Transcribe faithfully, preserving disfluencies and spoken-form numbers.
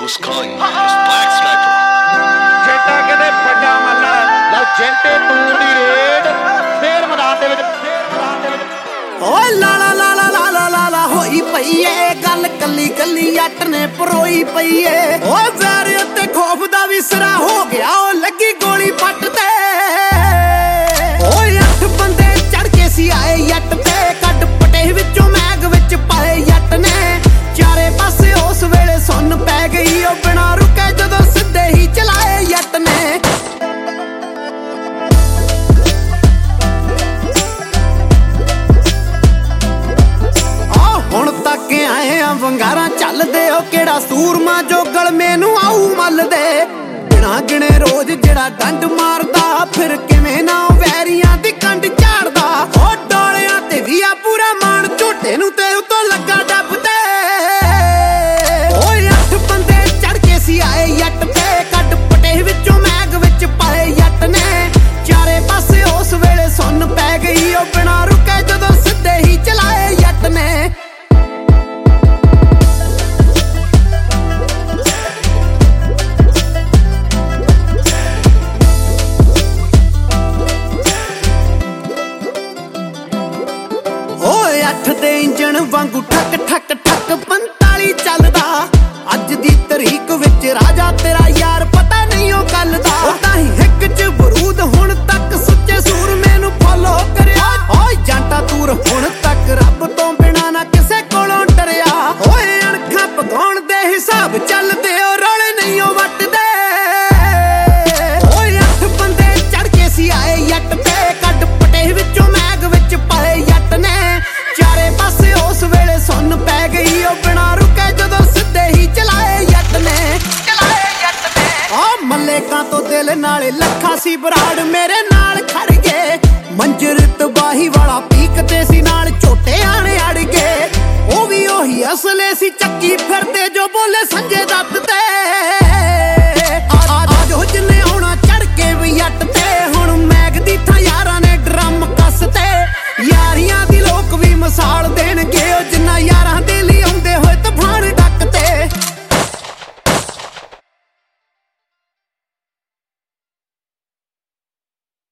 who's calling me? It's Black Sniper. ਜੇਟਾ ਕਿਤੇ ਵੱਡਾ ਮੱਲਾ ਲਓ ਜੇਟੇ ਤੂੰ ਦੀ ਰੇਡ ਫੇਰ ਮੈਦਾਨ ਦੇ ਵਿੱਚ ਫੇਰ ਮੈਦਾਨ ਦੇ ਵਿੱਚ ਓਏ ਲਾਲਾ ਲਾਲਾ ਲਾਲਾ ਲਾਲਾ ਹੋਈ ਪਈ ਏ ਗੱਲ ਕੱਲੀ ਕੱਲੀ ਜੱਟ ਨੇ ਪਰੋਈ ਪਈ ਏ ਓਏ ਵੈਰ ਉੱਤੇ ਖੌਫ ਦਾ ਵੀ ਸਿਰਾ ਹੋ ਗਿਆ ਓ ਲੱਗੀ ਗੋਲੀ ਪੱਟ ਤੇ ਓਏ ਅੱਠ ਬੰਦੇ ਚੜ ਕੇ ਸੀ ਆਏ ਜੱਟ ਤੇ ਕੱਢ ਪਟੇ ਵਿੱਚੋਂ ਮੈਗ ਵਿੱਚ ਪਾਏ ਜੱਟ ਨੇ ਚਾਰੇ ਪਾਸੇ ਉਸ ਵੇਲੇ ਸੁੰਨ ਪੈ ਗਈ ਓ ਬਿਨਾਂ ਰੁਕੇ ਜਦੋਂ ਸਿੱਧੇ ਹੀ ਚਲਾਏ ਜੱਟ ਨੇ ਹੁਣ ਤੱਕ ਆਏ ਆ ਵੰਗਾਰਾਂ ਚੱਲਦੇ ਓ ਕਿਹੜਾ ਸੂਰਮਾ ਜੋ ਗਲਮੇ ਨੂੰ ਆਊ ਮੱਲਦੇ ਬਿਨਾਂ ਗਿਣੇ ਰੋਜ਼ ਜਿਹੜਾ ਡੰਡ ਮਾਰਦਾ ਫਿਰ ਕਿਵੇਂ ਨਾ ਵੈਰੀਆਂ ਦੀ ਕੰਡ ਝਾੜਦਾ ਓ ਡੋਲਿਆਂ ਤੇ ਵੀ ਆ ਪੂਰਾ ਮਾਣ ਝੋਟੇ ਨੂੰ ਤੇ ਉਤੋਂ ਲੱਗਾ ਡੱਬ ਤੇ ਓਏ ਅੱਠ ਬੰਦੇ ਚੜ ਕੇ ਸੀ ਆਏ ਜੱਟ ਤੇ ਕੱਢ ਪਟੇ ਵਿੱਚੋਂ ਮੈਗ ਵਿੱਚ ਪਾਏ ਜੱਟ ਨੇ ਚਾਰੇ ਪਾਸੇ ਉਸ ਵੇਲੇ ਸੁੰਨ ਪੈ ਗਈ ਓ ਬਿਨਾਂ ਰੁਕੇ ਜਦੋਂ ਸਿੱਧੇ ਹੀ ਚਲਾਏ ਜੱਟ ਨੇ ਅੱਠ ਦੇ ਇੰਜਣ ਵਾਂਗੂ ਠੱਕ ਠੱਕ ਠੱਕ ਪੰਤਾਲੀ ਚੱਲਦਾ ਅੱਜ ਦੀ ਤਰੀਕ ਵਿੱਚ ਰਾਜਾ ਤੇਰਾ ਯਾਰ ਪਤਾ ਨਹੀਂ ਉਹ ਗੱਲ ਦਾ ਉਹ ਤਾਂ ਹੀ ਹਿੱਕ ਚ ਬਰੂਦ ਹੁਣ ਤੱਕ ਸੁੱਚੇ ਸੂਰਮੇ ਨੂੰ ਫੋਲੋ ਕਰਿਆ ਓਏ ਜਾਂਟਾ ਤੂਰ ਹੁਣ ਤੱਕ ਰੱਬ ਤੋਂ ਬਿਨਾ ਨਾ ਕਿਸੇ ਕੋਲੋਂ ਡਰਿਆ ਓਏ ਅਣਖਾਂ ਪਗਾਉਣ ਦੇ ਹਿਸਾਬ ਚੱਲਦੇ ਓ ਰੌਲੇ ਨਹੀਂ ਉਹ ਵੱਟਦੇ ਓਏ ਅੱਠ ਬੰਦੇ ਚੜ ਕੇ ਸੀ ਆਏ ਜੱਟ ਤੇ ਕੱਢ ਪਟੇ ਵਿੱਚੋਂ ਮੈਗ ਵਿੱਚ ਪਾਏ ਜੱਟ ਨੇ ਚਾਰੇ ਪਾਸੇ ਉਸ ਵੇਲੇ ਸੁੰਨ ਪੈ ਗਈ ਓ ਬਿਨਾਂ ਰੁਕੇ ਜਦੋਂ ਸਿੱਧੇ ਹੀ ਚਲਾਏ ਜੱਟ ਨੇ ਚਲਾਏ ਜੱਟ ਨੇ ਓ ਮੱਲੇਕਾਂ ਤੋਂ ਦਿਲ ਨਾਲੇ ਲੱਖਾ ਸੀ ਬਰਾੜ ਮੇਰੇ ਨਾਲ ਖੜ ਗਏ ਮੰਜਰ ਤਬਾਹੀ ਵਾਲਾ ਪੀਕ ਤੇ ਸੀ ਨਾਲ ਝੋਟੇ ਆਣੇ ਅੜ ਗਏ ਉਹ ਵੀ ਉਹੀ ਅਸਲੇ ਸੀ ਚੱਕੀ ਫਿਰਦੇ ਜੋ ਬੋਲੇ ਸੰਜੇ